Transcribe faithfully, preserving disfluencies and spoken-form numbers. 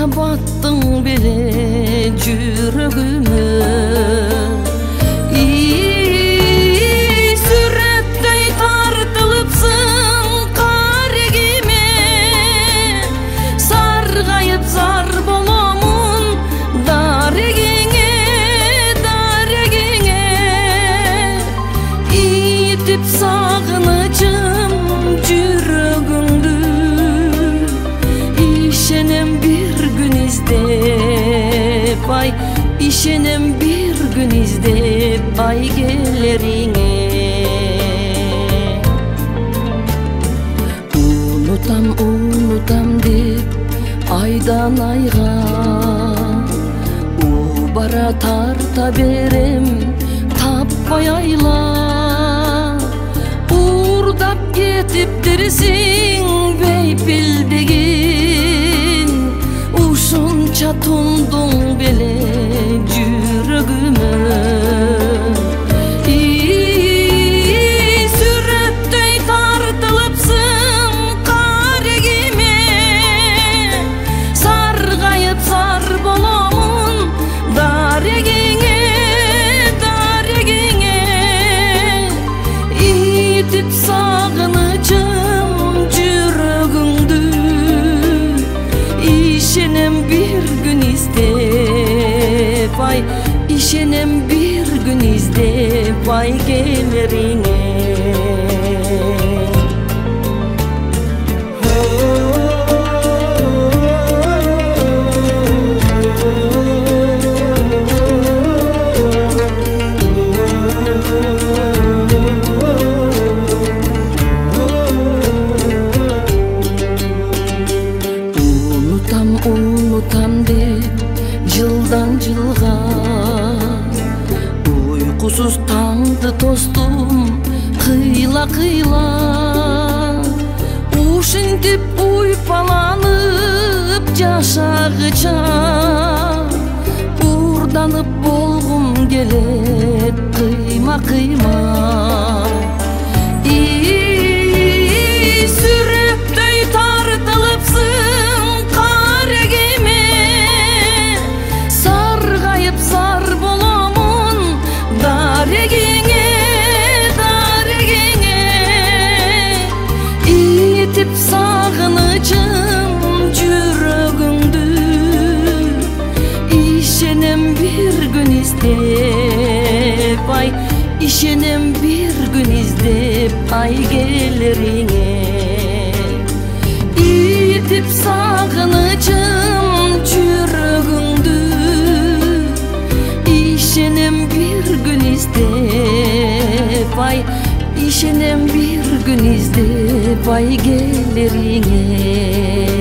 чабаттың беле жүрөгүмө. Сүрөттөй тартылыпсың карегиме, саргайып зар боломун дарегиңе, дарегиңе. Итип сагынычым жүрөгүңдү, ишенем бир күн издеп, ай, ишенем бир күн издеп ай келериңе. Унутам, унутам деп айдан айга убара тарта берем, таппай айла. Уурдап кетиптирсиң бейпилдегин, ушунча тундуң беле жүрөгүмө. Сүрөттөй тартылыпсың карегиме, саргайып зар боломун дарегиңе, дарегиңе. Итип сагынычым жүрөгүңдү, ишенем бир күн издеп, ай, ишенем бир күн издеп ай келериңе. Унутам, унутам деп жылдан жылга уйкусуз таңды тостум кыйла-кыйла. Ушинтип уйпаланып жашагыча уурданып болгум келет кыйма-кыйма. Сүрөттөй тартылыпсың карегиме, саргайып зар боломун дарегиңе, дарегиңе. Итип сагынычым жүрөгүңдү, ишенем бир күн издеп, ай, ишенем бир күн издеп ай келериңе. Итип сагынычым жүрөгүңдү, ишенем бир күн издеп, ай, ишенем бир күн издеп ай келериңе.